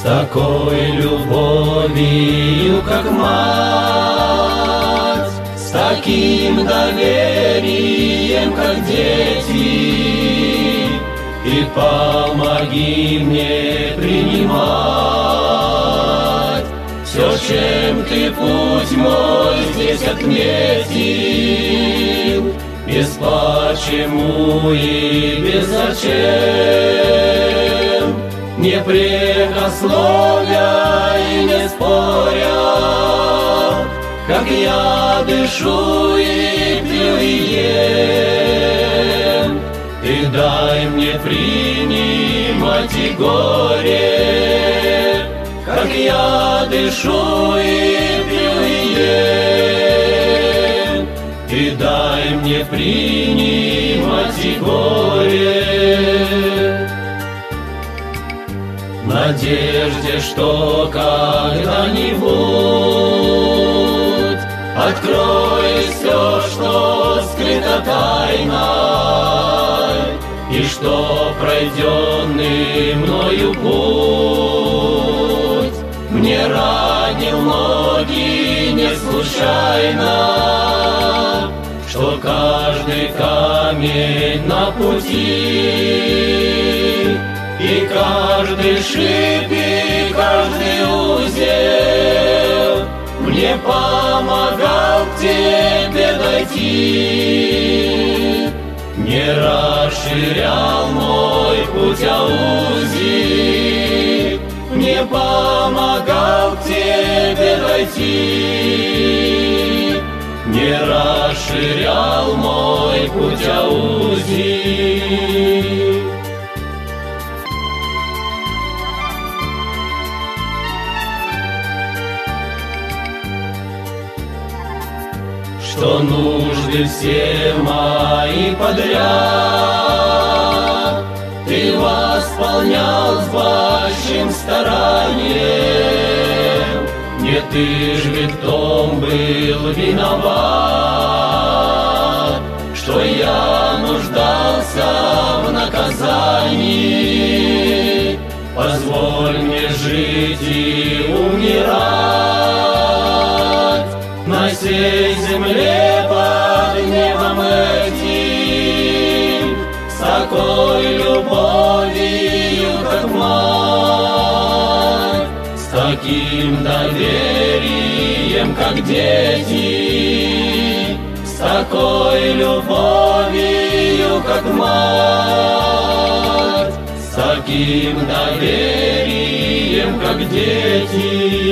такой любовью, как мать, с таким доверием, как дети, и помоги мне принимать все, чем ты путь мой здесь отметил, без почему и без зачем, не прекословя и не споря, как я дышу и пью и ем. Ты дай мне принимать и горе, как я дышу и пью и ем. Ты дай мне принимать и горе, в надежде, что когда-нибудь откроет все, что скрыто тайной, и что пройденный мною путь мне ранил ноги не случайно, что каждый камень на пути и каждый шип и каждый узел мне помогал к тебе дойти, не расширял мой путь, а узил, мне помогал к тебе дойти, не расширял мой путь, а узил. Что нужды все мои подряд ты восполнял с большим старанием. Не ты ж ведь в том был виноват, что я нуждался в наказании. Позволь мне жить и умирать на сей земле под небом этим, с такой любовью, как мать, с таким доверием, как дети, с такой любовью, как мать, с таким доверием, как дети.